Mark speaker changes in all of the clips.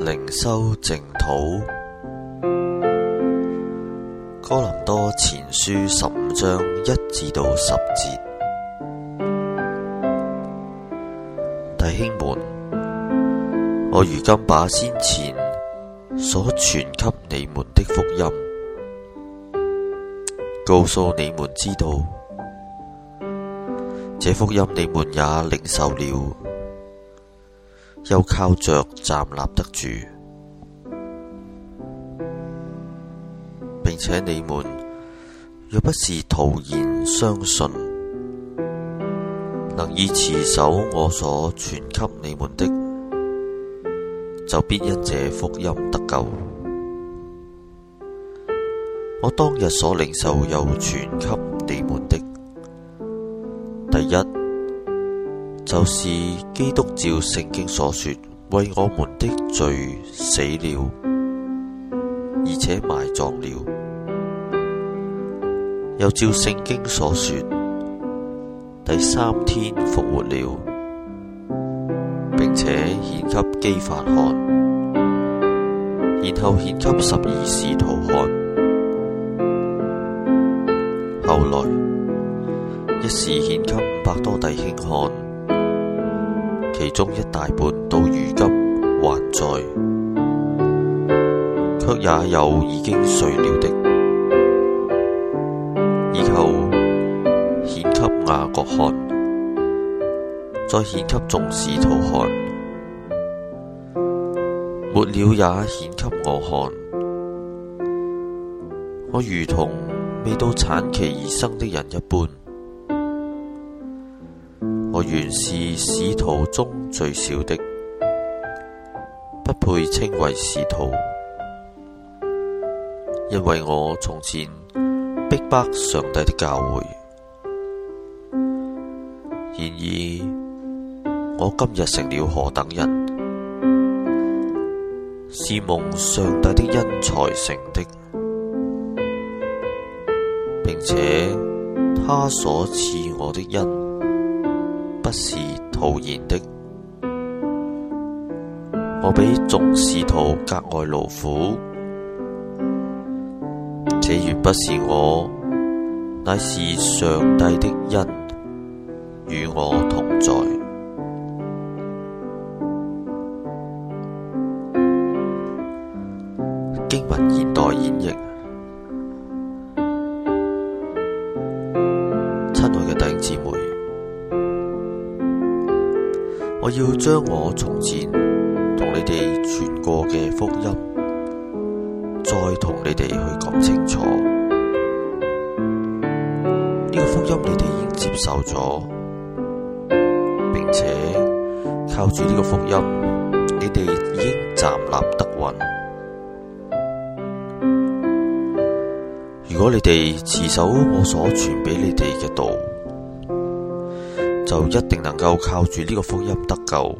Speaker 1: 靈修淨土，哥林多前書15章1至10節。弟兄們，我如今把先前所傳給你們的福音告訴你們知道，這福音你們也領受了，又靠着站立得住，並且你們若不是徒然相信，能以持守我所傳給你們的，就必因這福音得救。我當日所領受又傳給你們的，第一，就是基督照聖經所說，為我們的罪死了，而且埋葬了，又照聖經所說，第3天復活了，並且顯給基法看，然後顯給12使徒看，後來一時顯給500多弟兄看，其中一大半到如今還在，卻也有已經睡了的。以後顯給雅各看，再顯給眾使徒看，末了也顯給我看。我如同未到產期而生的人一般，我原是使徒中最小的，不配稱為使徒，因為我從前逼迫上帝的教會。然而我今日成了何等人，是蒙上帝的恩才成的，並且他所賜我的恩不是徒然的。我比眾使徒格外勞苦，這原不是我，乃是上帝的恩與我同在。經文現代演繹。親愛嘅弟兄姊妹，我要將我從前同你哋傳過嘅福音再同你哋去講清楚。呢個福音你哋已經接受咗，並且靠住呢個福音，你哋已經站立得穩。如果你哋持守我所傳俾你哋嘅道，就一定能夠靠住呢個福音得救。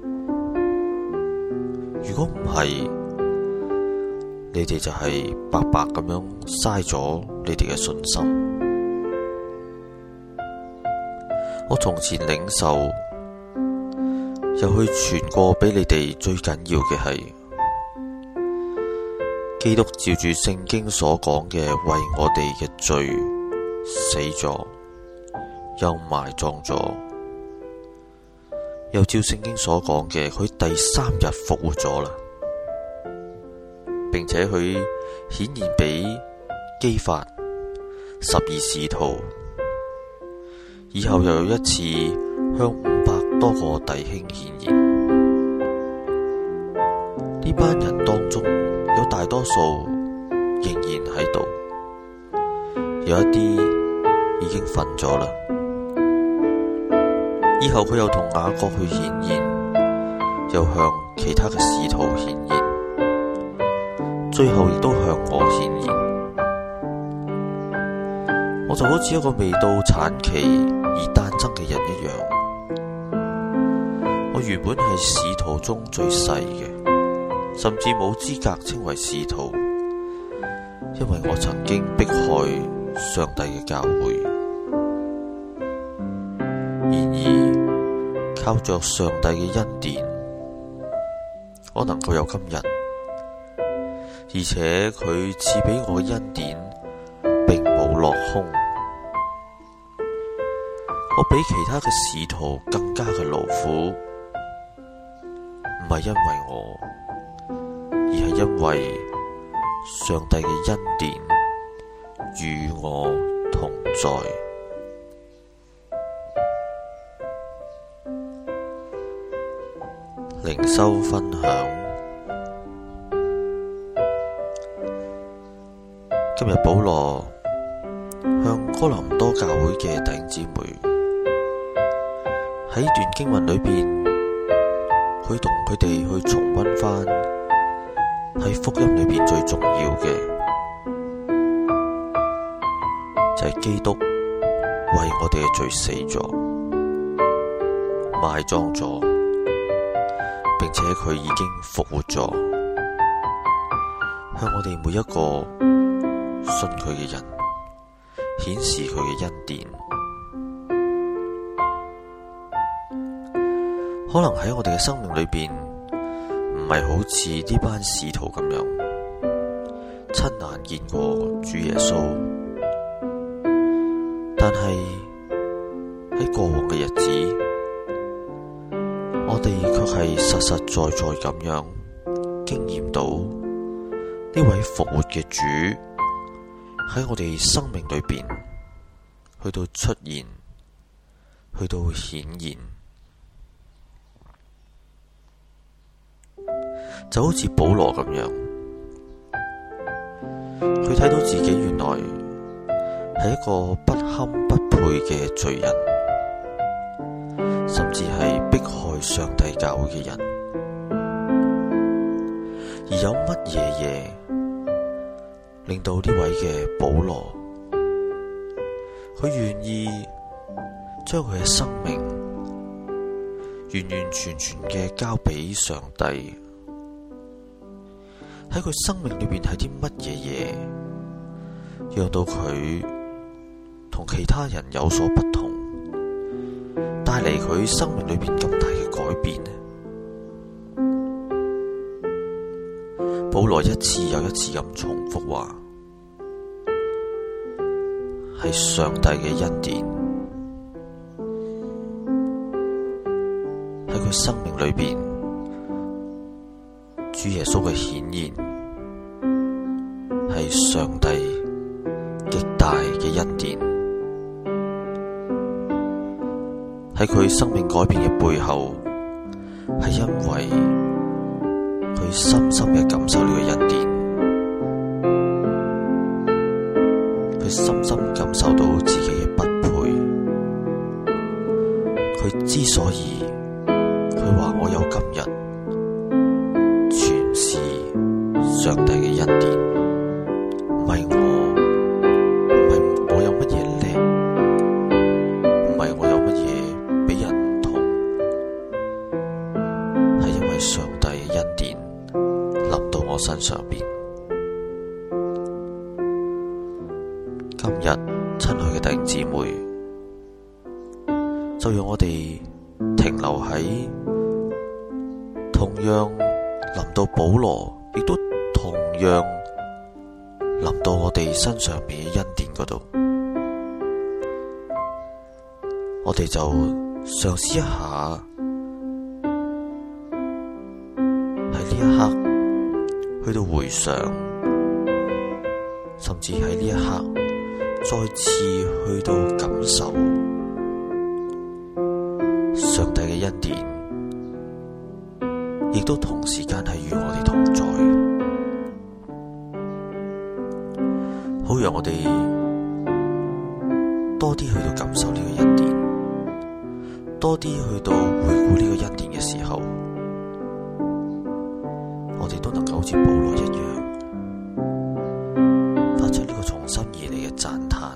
Speaker 1: 如果唔係，你哋就係白白咁樣嘥咗你哋嘅信心。我從前領受又去傳過俾你哋，最緊要嘅係基督照住聖經所講嘅，為我哋嘅罪死咗，又埋葬咗，又照聖經所講嘅，佢第3日復活咗啦，並且佢顯現俾基法、12使徒，以後又有一次向500多個弟兄顯現。呢班人當中有大多數仍然喺度，有一啲已經瞓咗啦。以後佢又同雅各去顯現，又向其他嘅使徒顯現，最後亦都向我顯現。我就好似一個未到產期而誕生嘅人一樣，我原本係使徒中最細嘅，甚至冇資格稱為使徒，因為我曾經迫害上帝嘅教會。然而靠着上帝嘅恩典，我能夠有今日， 而且佢賜俾我嘅恩典並冇落空。我比其他嘅使徒更加嘅勞苦，唔係因為我，而係因為上帝嘅恩典與我同在。靈修分享，今日保羅向哥林多教會嘅弟兄姊妹喺呢段經文裏邊，佢同佢哋去重溫返喺福音裏邊最重要嘅，就係基督為我哋嘅罪死咗，埋葬咗，並且佢已經復活咗，向我哋每一個信佢嘅人顯示佢嘅恩典。可能喺我哋嘅生命裏邊，唔係好似呢班使徒咁樣親眼見過主耶穌，但係喺過往嘅日子，我哋卻係實實在在咁樣經驗到呢位復活嘅主喺我哋生命裏邊去到出現，去到顯現。就好似保羅咁樣，佢睇到自己原來係一個不堪不配嘅罪人，甚至係迫害上帝教會嘅人。而有乜嘢令到呢位嘅保羅，佢願意將佢嘅生命完完全全嘅交俾上帝？喺佢生命裏邊係啲乜嘢讓到佢同其他人有所不同，帶嚟佢生命裏邊咁大嘅改變呢？保羅一次又一次咁重複話，係上帝嘅恩典喺佢生命裏邊，主耶穌嘅顯現係上帝極大嘅恩典，喺佢生命改變嘅背後，係因為佢深深嘅感受呢個恩典，佢深深感受到自己嘅不配，佢之所以佢話我有今日，上帝嘅恩典，唔係我有乜嘢叻，唔係我有乜嘢比人唔同，係因為上帝嘅恩典臨到我身上邊。今日親愛嘅弟兄姊妹，就讓我哋停留喺同樣臨到保羅，亦都同樣臨到我哋身上邊嘅恩典嗰度，我哋就嘗試一下喺呢一刻去到回想，甚至喺呢一刻再次去到感受上帝嘅恩典，亦都同時間係與我哋同在。好讓我哋多啲去到感受呢個恩典，多啲去到回顧呢個恩典嘅時候，我哋都能夠好似保羅一樣，發出呢個從心而嚟嘅讚嘆，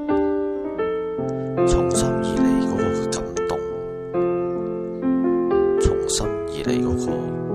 Speaker 1: 從心而嚟嗰個嘅感動，從心而嚟嗰個